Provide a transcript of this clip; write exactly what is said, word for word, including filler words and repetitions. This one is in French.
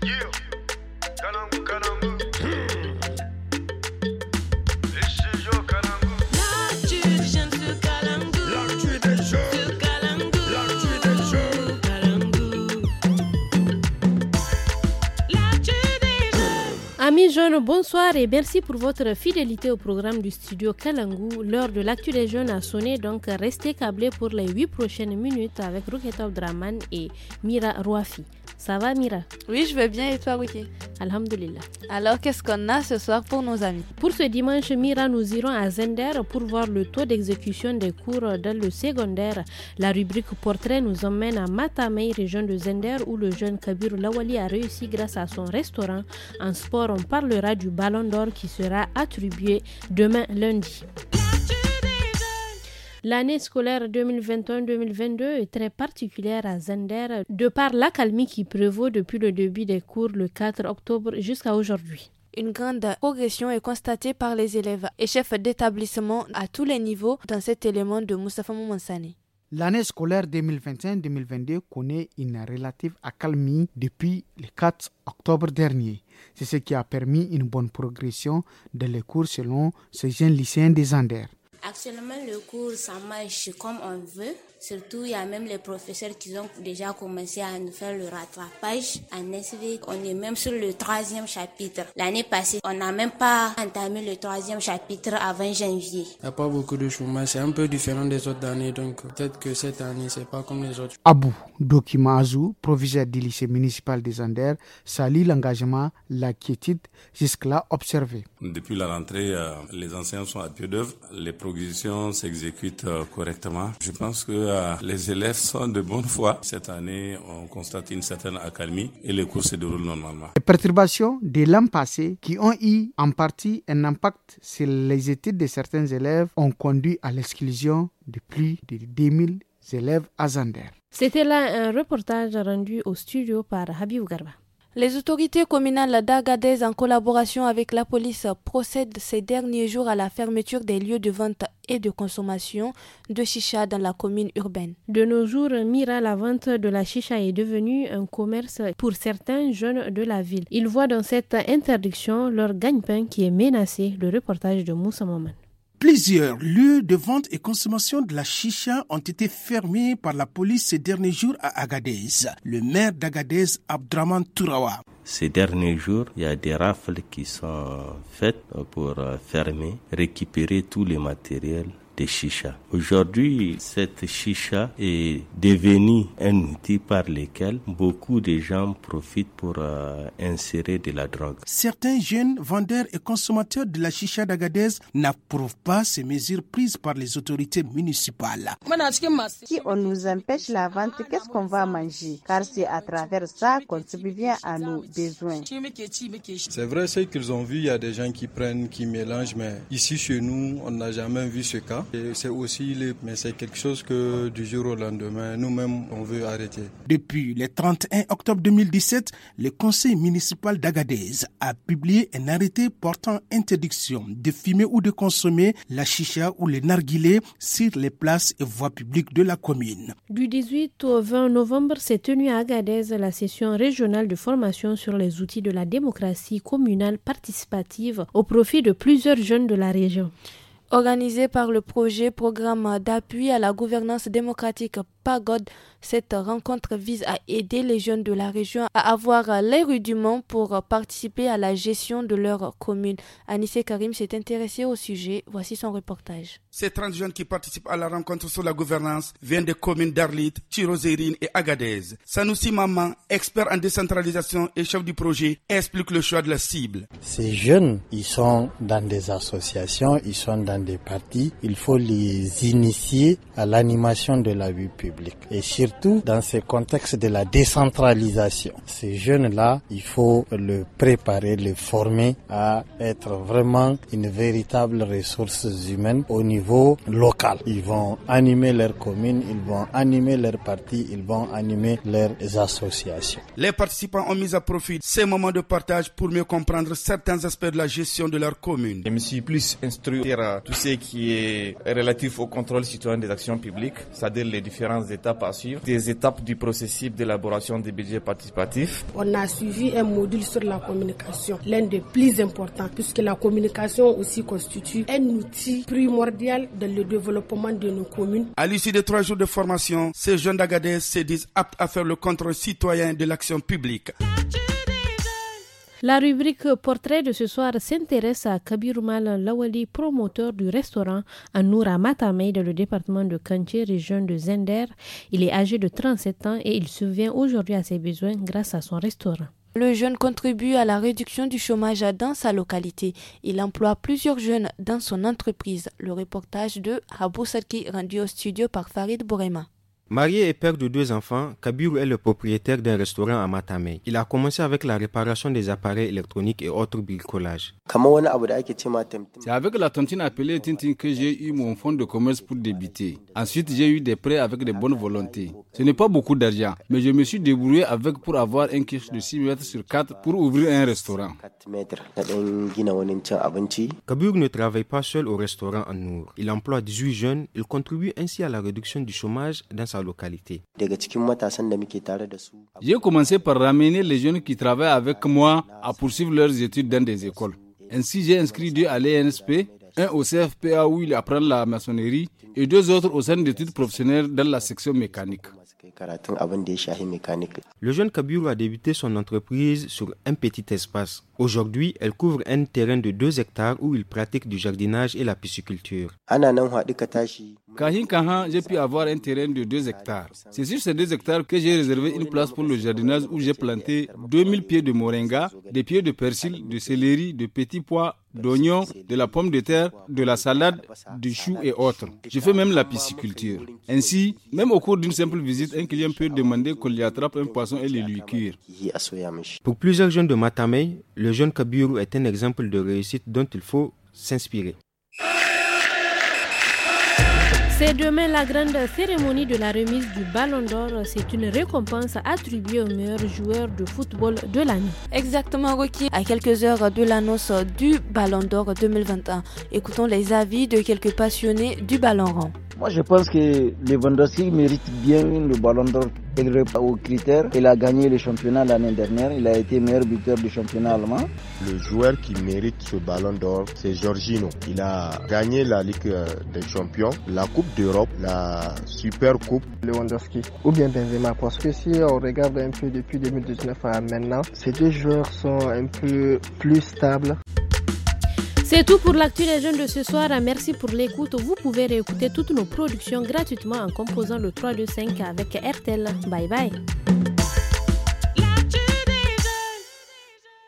Amis jeunes, bonsoir et merci pour votre fidélité au programme du studio Kalangu. L'heure de l'actu des jeunes a sonné, donc restez câblés pour les huit prochaines minutes avec Ruketa Abdraman et Mira Rouafi. Ça va Mira? Oui, je vais bien et toi Ruki? Alhamdulillah. Alors qu'est-ce qu'on a ce soir pour nos amis? Pour ce dimanche, Mira, nous irons à Zender pour voir le taux d'exécution des cours dans le secondaire. La rubrique portrait nous emmène à Matamei, région de Zender, où le jeune Kabir Lawali a réussi grâce à son restaurant. En sport, on parlera du Ballon d'Or qui sera attribué demain lundi. L'année scolaire deux mille vingt et un deux mille vingt-deux est très particulière à Zender de par l'accalmie qui prévaut depuis le début des cours le quatre octobre jusqu'à aujourd'hui. Une grande progression est constatée par les élèves et chefs d'établissement à tous les niveaux dans cet élément de Moustapha Moumansani. L'année scolaire deux mille vingt et un deux mille vingt-deux connaît une relative accalmie depuis le quatre octobre dernier. C'est ce qui a permis une bonne progression dans les cours selon ces jeunes lycéens des Zender. Actuellement, le cours, ça marche comme on veut. Surtout, il y a même les professeurs qui ont déjà commencé à nous faire le rattrapage. En S V, on est même sur le troisième chapitre. L'année passée, on n'a même pas entamé le troisième chapitre avant janvier. Il n'y a pas beaucoup de chômage. C'est un peu différent des autres années. Donc, peut-être que cette année, c'est pas comme les autres. Abou Dokima Azou, proviseur du lycée municipal des Anders, salue l'engagement, la quiétude jusque-là observée. Depuis la rentrée, euh, les enseignants sont à pied d'œuvre. Les progressions s'exécutent euh, correctement. Je pense que euh, les élèves sont de bonne foi. Cette année, on constate une certaine accalmie et les cours se déroulent normalement. Les perturbations de l'an passé qui ont eu en partie un impact sur les études de certains élèves ont conduit à l'exclusion de plus de deux mille élèves à Zander. C'était là un reportage rendu au studio par Habib Garba. Les autorités communales d'Agadez, en collaboration avec la police, procèdent ces derniers jours à la fermeture des lieux de vente et de consommation de chicha dans la commune urbaine. De nos jours, Mira, la vente de la chicha est devenue un commerce pour certains jeunes de la ville. Ils voient dans cette interdiction leur gagne-pain qui est menacé. Le reportage de Moussa Maman. Plusieurs lieux de vente et consommation de la chicha ont été fermés par la police ces derniers jours à Agadez. Le maire d'Agadez, Abdraman Tourawa. Ces derniers jours, il y a des rafles qui sont faites pour fermer, récupérer tous les matériels de chicha. Aujourd'hui, cette chicha est devenue un outil par lequel beaucoup de gens profitent pour euh, insérer de la drogue. Certains jeunes vendeurs et consommateurs de la chicha d'Agadez n'approuvent pas ces mesures prises par les autorités municipales. Si on nous empêche la vente, qu'est-ce qu'on va manger? Car c'est à travers ça qu'on subvient à nos besoins. C'est vrai, ce qu'ils ont vu, il y a des gens qui prennent, qui mélangent, mais ici chez nous, on n'a jamais vu ce cas. Et c'est aussi, les... mais c'est quelque chose que du jour au lendemain, nous-mêmes, on veut arrêter. Depuis le trente et un octobre deux mille dix-sept, le conseil municipal d'Agadez a publié un arrêté portant interdiction de fumer ou de consommer la chicha ou les narguilés sur les places et voies publiques de la commune. Du dix-huit au vingt novembre s'est tenue à Agadez la session régionale de formation sur les outils de la démocratie communale participative au profit de plusieurs jeunes de la région. Organisée par le projet Programme d'appui à la gouvernance démocratique Pagode, cette rencontre vise à aider les jeunes de la région à avoir les rudiments pour participer à la gestion de leur commune. Anissé Karim s'est intéressé au sujet. Voici son reportage. Ces trente jeunes qui participent à la rencontre sur la gouvernance viennent des communes d'Arlit, Tirozérine et Agadez. Sanoussi Maman, expert en décentralisation et chef du projet, explique le choix de la cible. Ces jeunes, ils sont dans des associations, ils sont dans des partis. Il faut les initier à l'animation de la vie publique. Et surtout dans ce contexte de la décentralisation. Ces jeunes-là, il faut les préparer, les former à être vraiment une véritable ressource humaine au niveau local. Ils vont animer leur commune, ils vont animer leur parti, ils vont animer leurs associations. Les participants ont mis à profit ces moments de partage pour mieux comprendre certains aspects de la gestion de leur commune. Je me suis plus instruit à tout ce qui est relatif au contrôle citoyen des actions publiques, c'est-à-dire les différents différentes étapes à suivre, des étapes du processus d'élaboration des budgets participatifs. On a suivi un module sur la communication, l'un des plus importants, puisque la communication aussi constitue un outil primordial dans le développement de nos communes. À l'issue de trois jours de formation, ces jeunes d'Agadez se disent aptes à faire le contrôle citoyen de l'action publique. La rubrique portrait de ce soir s'intéresse à Kabir Mal Lawali, promoteur du restaurant Anoura Matamei dans le département de Kanché, région de Zender. Il est âgé de trente-sept ans et il subvient aujourd'hui à ses besoins grâce à son restaurant. Le jeune contribue à la réduction du chômage dans sa localité. Il emploie plusieurs jeunes dans son entreprise. Le reportage de Habou Sarki rendu au studio par Farid Bourema. Marié et père de deux enfants, Kabiru est le propriétaire d'un restaurant à Matamei. Il a commencé avec la réparation des appareils électroniques et autres bricolages. C'est avec la tontine appelée Tintin que j'ai eu mon fonds de commerce pour débuter. Ensuite, j'ai eu des prêts avec de bonnes volontés. Ce n'est pas beaucoup d'argent, mais je me suis débrouillé avec pour avoir un caisse de six mètres sur quatre pour ouvrir un restaurant. Kabiru ne travaille pas seul au restaurant Anour. Il emploie dix-huit jeunes. Il contribue ainsi à la réduction du chômage dans sa localité. J'ai commencé par ramener les jeunes qui travaillent avec moi à poursuivre leurs études dans des écoles. Ainsi, j'ai inscrit deux à l'E N S P, un au C F P A où il apprend la maçonnerie et deux autres au centre d'études professionnelles dans la section mécanique. Le jeune Kabiru a débuté son entreprise sur un petit espace. Aujourd'hui, elle couvre un terrain de deux hectares où il pratique du jardinage et la pisciculture. Kahin Kahan, j'ai pu avoir un terrain de deux hectares. C'est sur ces deux hectares que j'ai réservé une place pour le jardinage où j'ai planté deux mille pieds de moringa, des pieds de persil, de céleri, de petits pois, d'oignons, de la pomme de terre, de la salade, du chou et autres. Je fais même la pisciculture. Ainsi, même au cours d'une simple visite, un client peut demander qu'on lui attrape un poisson et le lui cuire. Pour plusieurs jeunes de Matamei, le jeune Kabiru est un exemple de réussite dont il faut s'inspirer. C'est demain la grande cérémonie de la remise du Ballon d'Or. C'est une récompense attribuée aux meilleurs joueurs de football de l'année. Exactement, Rocky. À quelques heures de l'annonce du Ballon d'Or deux mille vingt et un, écoutons les avis de quelques passionnés du ballon rond. Moi, je pense que Lewandowski mérite bien le Ballon d'Or. Il répond aux critères. Il a gagné le championnat l'année dernière. Il a été meilleur buteur du championnat allemand. Le joueur qui mérite ce Ballon d'Or, c'est Jorginho. Il a gagné la Ligue des Champions, la Coupe d'Europe, la Super Coupe. Lewandowski ou bien Benzema, parce que si on regarde un peu depuis deux mille dix-neuf à maintenant, ces deux joueurs sont un peu plus stables. C'est tout pour l'actu des jeunes de ce soir. Merci pour l'écoute. Vous pouvez réécouter toutes nos productions gratuitement en composant le trois deux cinq avec R T L. Bye bye.